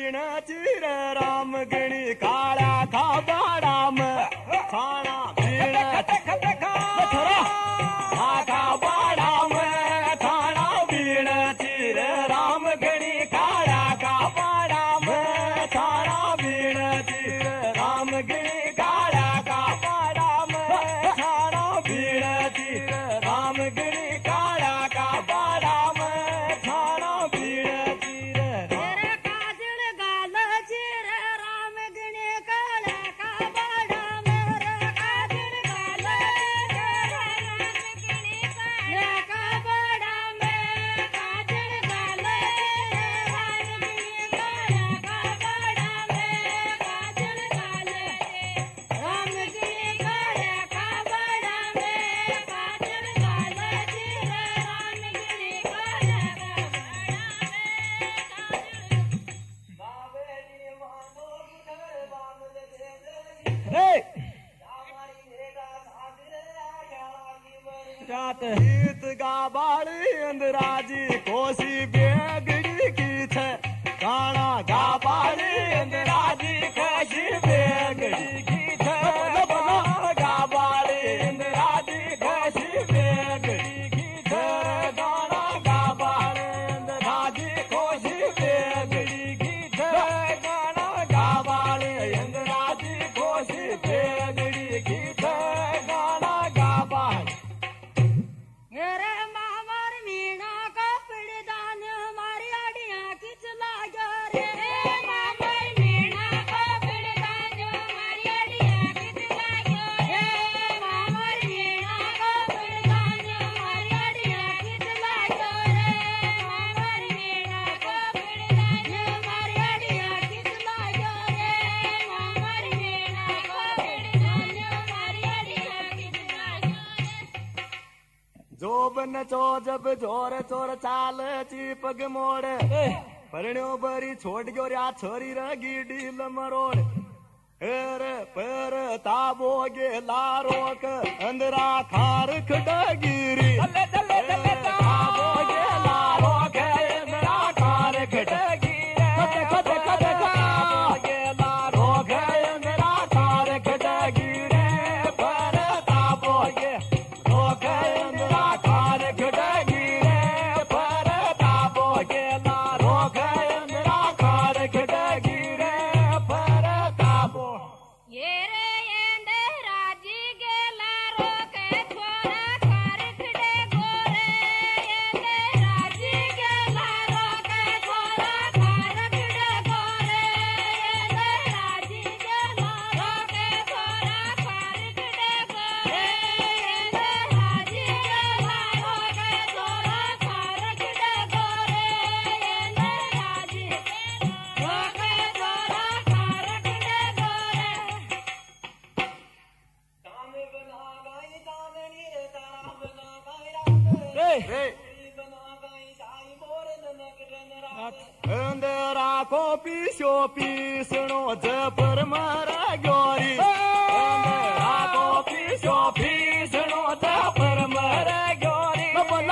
बीण चिर राम गणी काला खाबाड़ा में खाना बीण खाबाड़ा में खाना बीण चिर राम गणी काला खाबाड़ा में खाना बीण चिर राम गणी काला खाबाड़ा में खाना बीण चिर राम गणी काला खाबाड़ा में खाना बीण चिर हित गाबाड़ी अंदराजी कोसी बेगड़ी की छे गाना गाबाड़ी अंदराजी कोसी बेगड़ी की छे गाबाड़ी अंदराजी कोसी बेगड़ी की छे गाना गाबाड़ी अंदराजी कोसी बेगड़ी की छे गाना गाबाड़ी अंदराजी कोसी बेगड़ी की छे गाना गाबाड़ी मेरे मामर मीना का पिड़दान हमारी अड़ियाँ खिंच लागो रे मामर मीना का पिड़दान हमारी अड़ियाँ खिंच लागो रे मामर मीना का पिड़दान हमारी अड़ियाँ खिंच लागो रे मामर मीना का पिड़दान हमारी अड़ियाँ खिंच लागो रे मामर मीना का पिड़दान हमारी अड़ियाँ खिंच लागो जोबन चो जब जोर चोर चाल ची पग मोड़ परण्यो बरी छोड़ गयो रा छोरी रगी डील मरोड़ एर पर ताबो गे लारोक अंदरा खार खडगिरी ताबो गे लारोक अंदरा खार खडगिरी ताबो गे लारोक अंदरा खार खडगिरी पर ताबो गे रोक अंदरा खार खडगिरी पर ताबो गे लारोक अंदरा खार खडगिरी पर ताबो ये रे येंदे राजी गेला रोके छोरा खार खडे गोरे येंदे राजी गेला रोके छोरा खार खडे गोरे येंदे राजी गेला रोके छोरा खार खडे गोरे येंदे राजी गेला रोके छोरा खार खडे गोरे येंदे राजी रोके छोरा खार खडे गोरे अंदरा को पीसो पीसनो जपर मारा ग्योरी अंदरा को पीसो पीसनो जपर मारा ग्योरी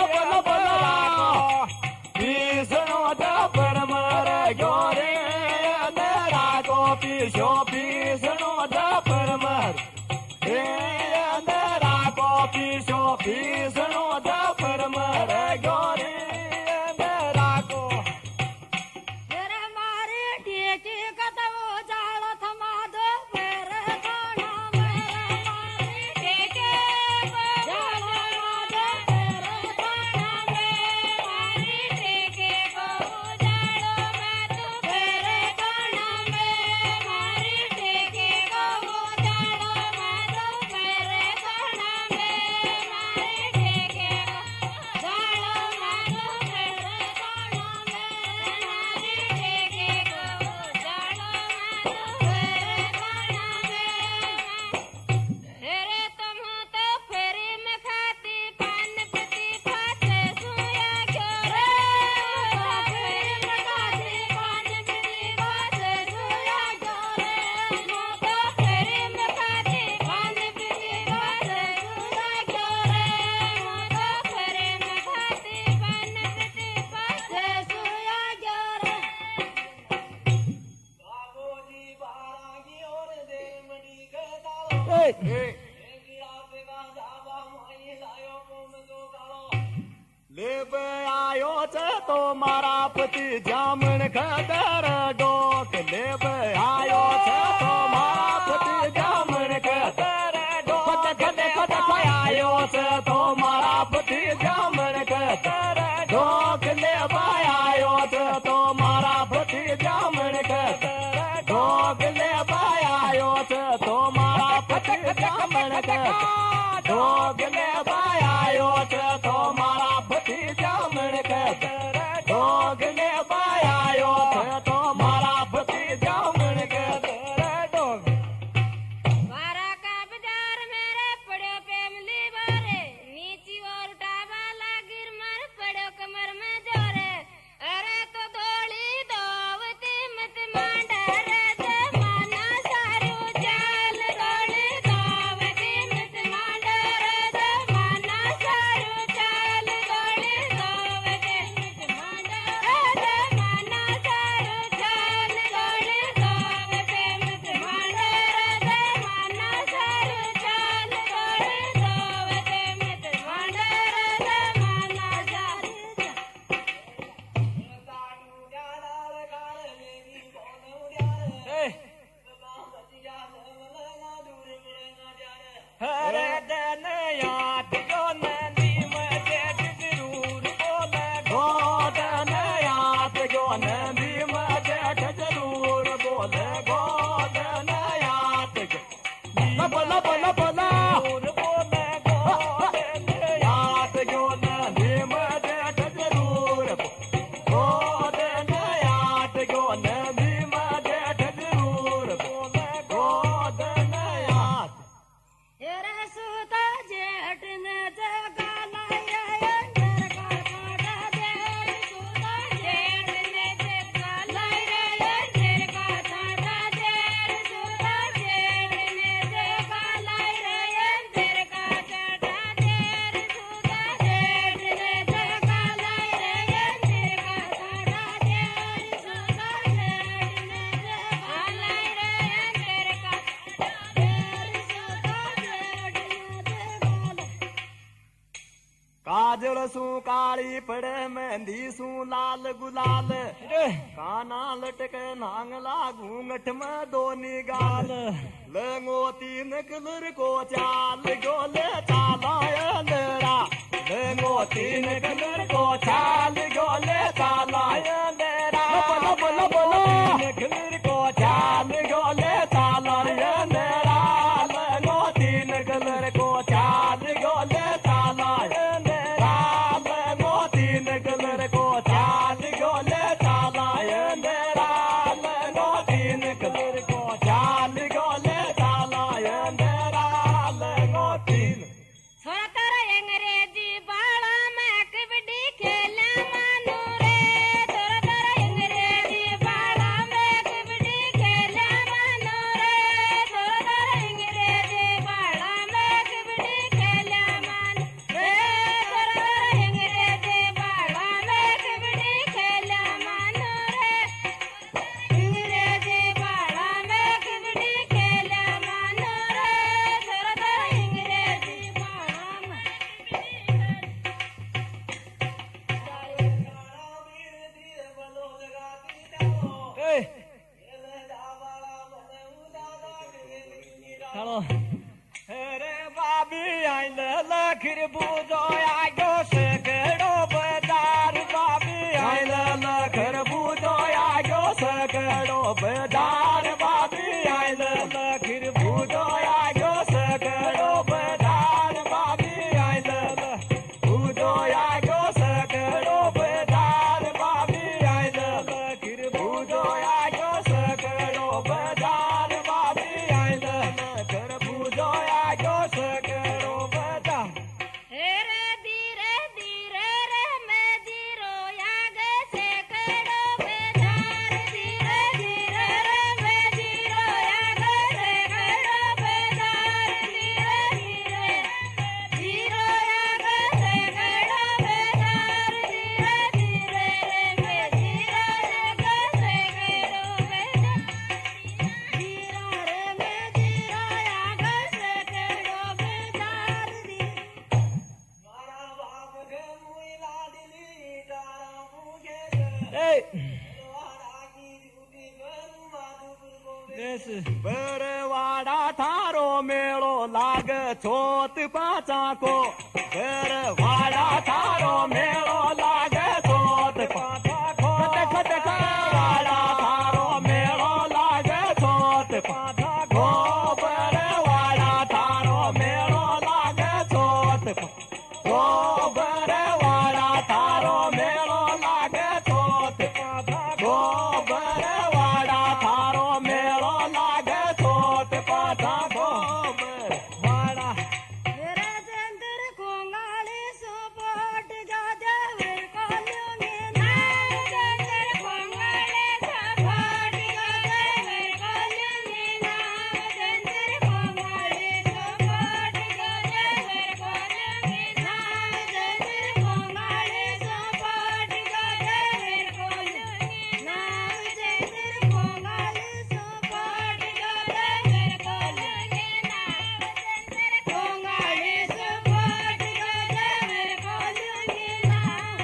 पीसनो जपर मारा ग्योरी अंदरा को पीसो पीसनो जपर मार अंदरा को पीसो पीसनो जपर मारा ग्योरी अंदरा को तेरे मारे ढेके कतवो जाल थमा दो मेरे खाना मेरे मारे ढेके जाल थमा दो मेरे खाना में मारे ढेके को जालो मैं तो मेरे खाना में मारे ढेके को जालो मैं तो मेरे खाना में मारे ढेके को ले आयो चे तो मारा पति जामन खदर डोक ले आयो चे तो मारा पति जामन खदर डोक खदे खदे आयो चे तो मारा पति जामन खदर डोक ले आयो चे तो मारा पति जामन खदर डोक ले आयो चे तो मारा पति जामन खदर डोक ले आयो चे तो मारा पति जामन खदर डोक ले आयो चे तो मारा पति जामन खदर डोक वारा का बाजार मेरे पड़ो फैमिली बारे नीची और उठावा लागिर मर पड़ो कमर में जोरे अरे तो धोली दोवती मत मांडा रे जमाना सारू चाल धोली दोवती मत मांडा रे जमाना सारू चाल धोली दोवती मत मांडा रे जमाना सारू चाल धोली दोवती मत मांडा रे जमाना सारू चाल धोली दोवती मत मांडा रे जमाना सारू हरे दिन याद जो नदी में जेठ जरूर बोले गो दिन याद जो नदी में जेठ जरूर बोले गो दिन याद बोला बोला बोला जरूर बोले गो दिन याद जो नदी में जेठ जरूर गो दिन याद जो नदी में जेठ जरूर बोले गो दिन याद तेरा सूता जेठ ने जगा लाया अंदर का काटा देर सूता जेठ ने जगा लाया अंदर का काटा देर सूता जेठ ने जगा लाया अंदर का काटा देर सूता जेठ ने जगा लाया अंदर का काटा देर सूता जेठ ने जगा लाया अंदर का काटा देर सूता काजल सू काली पड़े मेहंदी सू लाल गुलाल काना लटके नांगला घूंघट में दोनी गाल लंगो तीन कलर को चाल गोले चाला अंधेरा लंगो तीन कलर को चाल गोले चाला अंधेरा बोलो बोलो बोलो तीन कलर को चाल गोले चाला अंधेरा लंगो तीन कलर को चाल गोले चाला अंधेरा लंगो तीन कलर को चाल गोले चाला अंधेरा लंगो तीन कलर को चाल गोले चाला अंधेरा लंगो तीन थोड़ा तारा अंग्रेजी बाला मैं कबड्डी खेला मानू रे थोड़ा तारा अंग्रेजी बाला मैं कबड्डी खेला मानू रे थोड़ा तारा अंग्रेजी बाला मैं कबड्डी खेला मानू रे थोड़ा तारा अंग्रेजी बाला मैं कबड्डी खेला मानू रे अंग्रेजी बाला मैं कबड्डी खेला मानू रे थोड़ा तारा अंग्रेजी बाला चलो अरे बाबी आइल लखर बूझो आगो से कड़ो बाजार बाबी आइल लखर बूझो आगो से कड़ो बाजार बाबी आइल लखर बूझो आगो से कड़ो बाजार बाबी आइल बूझो आगो से कड़ो बाजार बाबी आइल लखर बूझो आगो से कड़ो बाजार बाबी आइल लखर बूझो आगो से कड़ो बाजार धीरे धीरे धीरे रे मैं जीरो याग से कड़ो बेजार धीरे धीरे रे मैं जीरो याग से कड़ो बेजार धीरे धीरे जीरो याग से कड़ो बेजार धीरे धीरे रे मैं जीरो याग से कड़ो बेजार बरवाड़ा थारो मेलो लाग छोत पाचा को बरवाड़ा थारो मेलो लाग छोत पाचा को वाड़ा थारो मेलो लाग छोत पाचा को बरवाड़ा थारो मेलो लाग छोत को बरवाड़ा थारो मेलो लाग छोत पाचा को बरवाड़ा थारो मेलो लाग छोत पाचा को बरवाड़ा मेरे चंद्र कोंगाली सुपोट गाजा वीर कोल्यू में नाम चंद्र कोंगाली सुपोट गाजा वीर कोल्यू में नाम चंद्र कोंगाली सुपोट गाजा वीर कोल्यू में नाम चंद्र कोंगाली सुपोट गाजा वीर कोल्यू में नाम चंद्र कोंगाली सुपोट गाजा वीर कोल्यू में नाम चंद्र कोंगाली सुपोट गाजा वीर कोल्यू में नाम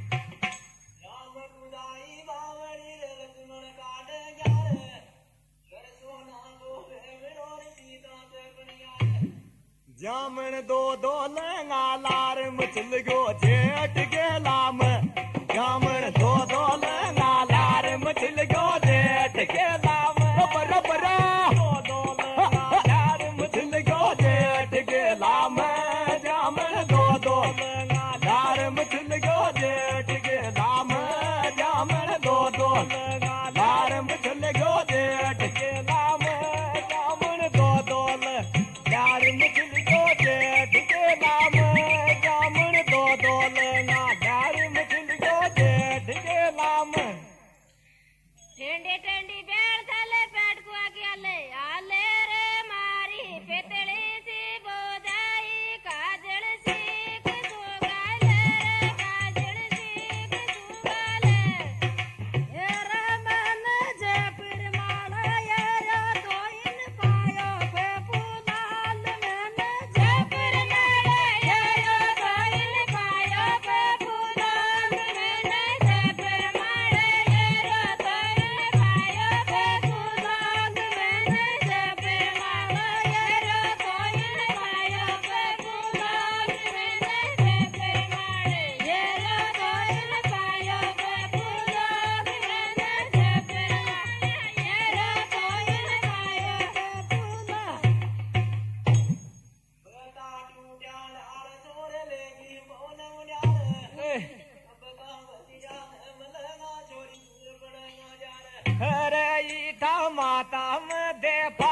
राम गुदाई बावड़ी लक्ष्मण काट ग्यार कर सोना को वेरोरी सीता ते बनिया जामन दो लंगा लार मचल गो जेठ के लाम जामन दो लंगा लार मचल गो जेठ के लाम रबर दो लंगा लार मचल गो जेठ के लाम जामन दो लंगा लार मचल गो जेठ के लाम जामन दो लंगा लार मचल गो जेठ के लाम जामन दो लार मचल गो जेठ के लाम जामन दो लंगा लार मचल गो जेठ के लाम टेंडी टेंडी बेड़ थले पेट को आले रे मारी पेतली सी बोझाई काजल सी कुसुगाले रे काजल सी कुसुगाले येरा मन जयपुर माला येरा तोइन पायो पे फूलाल मन जयपुर माला येरा तोइन पायो पे फूलाल मन जयपुर माला येरा तोइन पायो पे फूलाल मन जयपुर माला येरा तोइन पायो पे फूलाल मन जयपुर माला येरा तोइन पायो पे फूलाल मन जयपुर माला येरा तोइन पायो पे फूलाल बता टूट्या लाल सोरे लेगी बोन मुन्यार बता वसिया मलगा छोरी पड़ेगा यार अरे ईटा माता में दे